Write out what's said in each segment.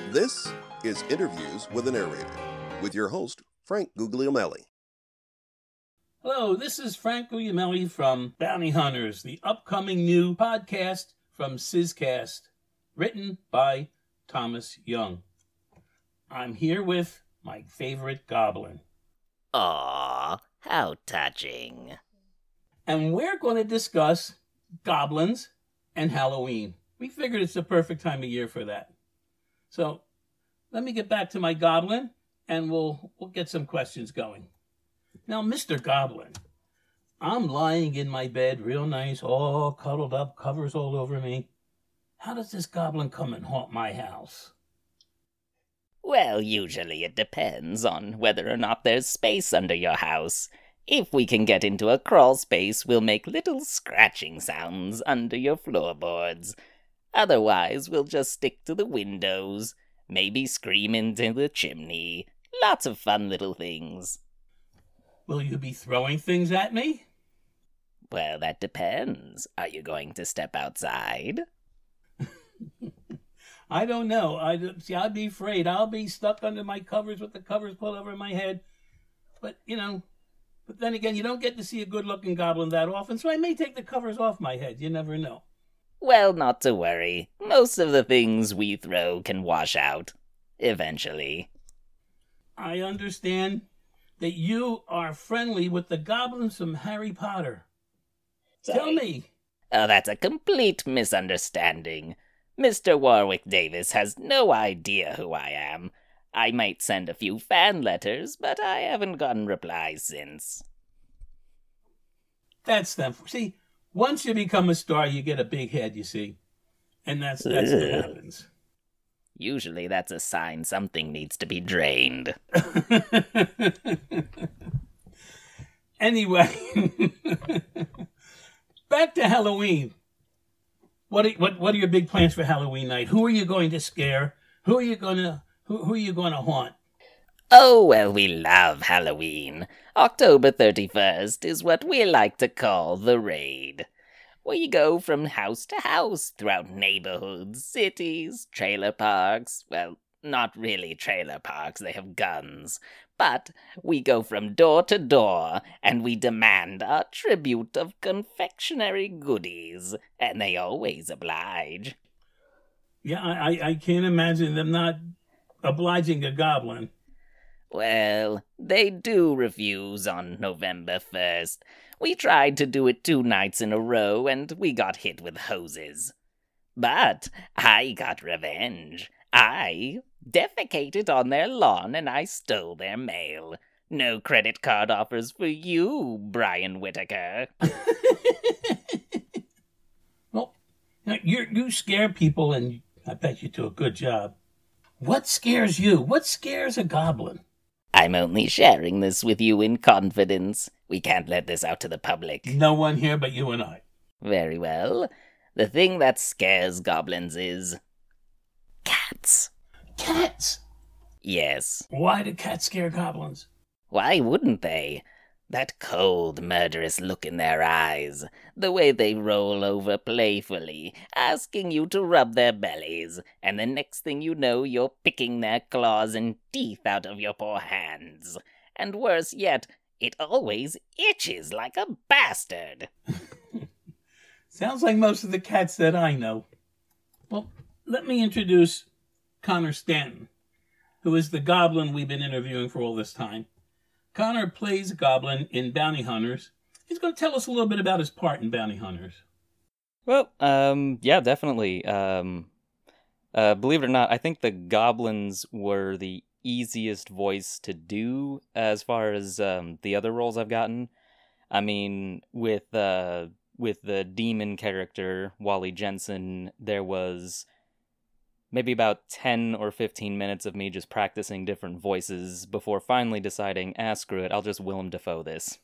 This is Interviews with a Narrator, with your host, Frank Guglielmelli. Hello, this is Frank Guglielmelli from Bounty Hunters, the upcoming new podcast from Sizcast, written by Thomas Young. I'm here with my favorite goblin. Aw, how touching. And we're going to discuss goblins and Halloween. We figured it's the perfect time of year for that. So let me get back to my goblin and we'll get some questions going. Now, Mr. Goblin, I'm lying in my bed real nice, all cuddled up, covers all over me. How does this goblin come and haunt my house? Well, usually it depends on whether or not there's space under your house. If we can get into a crawl space, we'll make little scratching sounds under your floorboards. Otherwise, we'll just stick to the windows, maybe scream into the chimney. Lots of fun little things. Will you be throwing things at me? Well, that depends. Are you going to step outside? I don't know. I'd be afraid. I'll be stuck under my covers with the covers pulled over my head. But then again, you don't get to see a good-looking goblin that often, so I may take the covers off my head. You never know. Well, not to worry. Most of the things we throw can wash out. Eventually. I understand that you are friendly with the goblins from Harry Potter. Sorry. Tell me. Oh, that's a complete misunderstanding. Mr. Warwick Davis has no idea who I am. I might send a few fan letters, but I haven't gotten replies since. That's them. See, once you become a star, you get a big head, you see. And that's what happens. Usually that's a sign something needs to be drained. Anyway, back to Halloween. What are your big plans for Halloween night? Who are you going to scare? Who are you going to haunt? Oh, well, we love Halloween. October 31st is what we like to call the raid. We go from house to house throughout neighborhoods, cities, trailer parks. Well, not really trailer parks, they have guns. But we go from door to door, and we demand our tribute of confectionery goodies, and they always oblige. Yeah, I can't imagine them not obliging a goblin. Well, they do refuse on November 1st. We tried to do it 2 nights in a row, and we got hit with hoses. But I got revenge. I defecated on their lawn, and I stole their mail. No credit card offers for you, Brian Whitaker. Well, you scare people, and I bet you do a good job. What scares you? What scares a goblin? I'm only sharing this with you in confidence. We can't let this out to the public. No one here but you and I. Very well. The thing that scares goblins is cats. Cats? Yes. Why do cats scare goblins? Why wouldn't they? That cold, murderous look in their eyes, the way they roll over playfully, asking you to rub their bellies, and the next thing you know, you're picking their claws and teeth out of your poor hands. And worse yet, it always itches like a bastard. Sounds like most of the cats that I know. Well, let me introduce Connor Stanton, who is the goblin we've been interviewing for all this time. Connor plays a goblin in Bounty Hunters. He's going to tell us a little bit about his part in Bounty Hunters. Well, yeah, definitely. Believe it or not, I think the goblins were the easiest voice to do as far as the other roles I've gotten. I mean, with the demon character, Wally Jensen, there was maybe about 10 or 15 minutes of me just practicing different voices before finally deciding, screw it, I'll just Willem Dafoe this.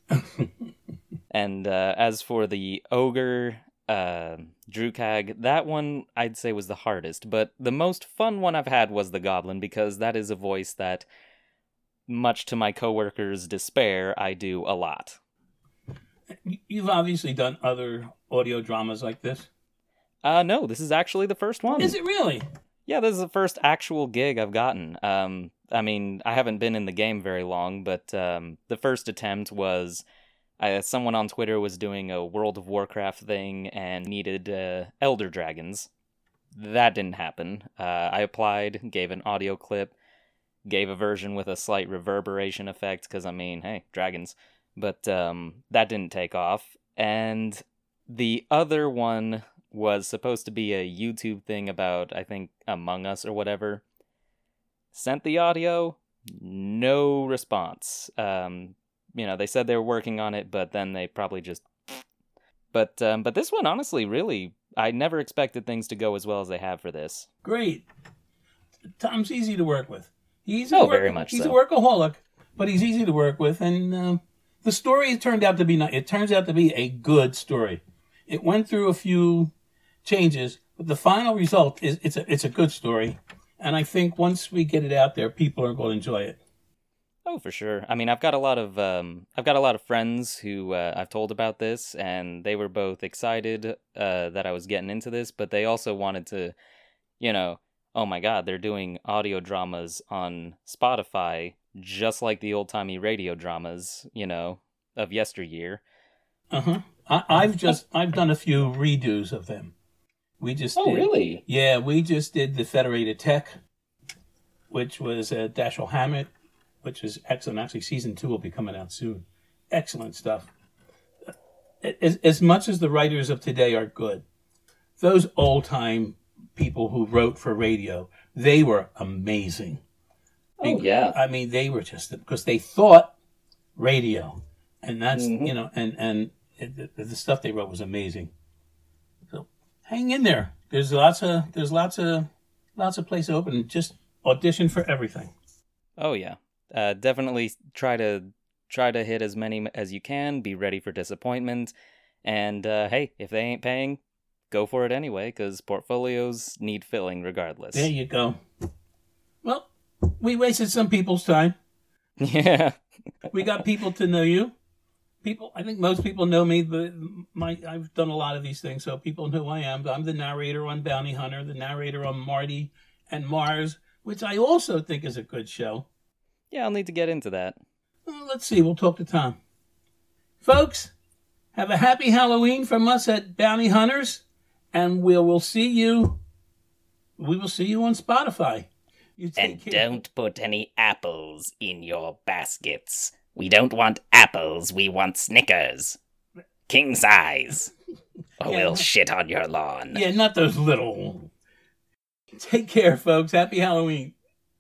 And as for the ogre, Drukag, that one I'd say was the hardest, but the most fun one I've had was the goblin, because that is a voice that, much to my coworkers' despair, I do a lot. You've obviously done other audio dramas like this. No, this is actually the first one. Is it really? Yeah, this is the first actual gig I've gotten. I mean, I haven't been in the game very long, but the first attempt was someone on Twitter was doing a World of Warcraft thing and needed Elder Dragons. That didn't happen. I applied, gave an audio clip, gave a version with a slight reverberation effect, because, I mean, hey, dragons. But that didn't take off. And the other one was supposed to be a YouTube thing about, I think, Among Us or whatever. Sent the audio, no response. They said they were working on it, but then they probably just... But this one, honestly, really, I never expected things to go as well as they have for this. Great. Tom's easy to work with. He's very much He's so. a workaholic, but he's easy to work with, and the story turned out to be it turns out to be a good story. It went through a few changes, but the final result is it's a good story, and I think once we get it out there, people are going to enjoy it. Oh, for sure. I mean, I've got a lot of friends who I've told about this, and they were both excited that I was getting into this, but they also wanted to, oh my God, they're doing audio dramas on Spotify, just like the old-timey radio dramas, of yesteryear. Uh-huh. I've done a few redos of them. We just did, really? Yeah, we just did the Federated Tech, which was Dashiell Hammett, which is excellent. Actually, season 2 will be coming out soon. Excellent stuff. As much as the writers of today are good, those old-time people who wrote for radio, they were amazing. Oh, yeah. I mean, they were just, because they thought radio. And that's, and the stuff they wrote was amazing. So hang in there. There's lots of places open. Just audition for everything. Oh, yeah. Definitely try to hit as many as you can. Be ready for disappointment. And, hey, if they ain't paying, go for it anyway, because portfolios need filling regardless. There you go. Well, we wasted some people's time. Yeah. We got people to know you. I think most people know me, but I've done a lot of these things, so people know who I am. I'm the narrator on Bounty Hunter, the narrator on Marty and Mars, which I also think is a good show. Yeah, I'll need to get into that. Well, let's see. We'll talk to Tom. Folks, have a happy Halloween from us at Bounty Hunters, and we will see you on Spotify. You take And care. don't put any apples in your baskets. We don't want apples, we want Snickers. King size. Or Yeah. we'll shit on your lawn. Yeah, not those little. Take care, folks. Happy Halloween.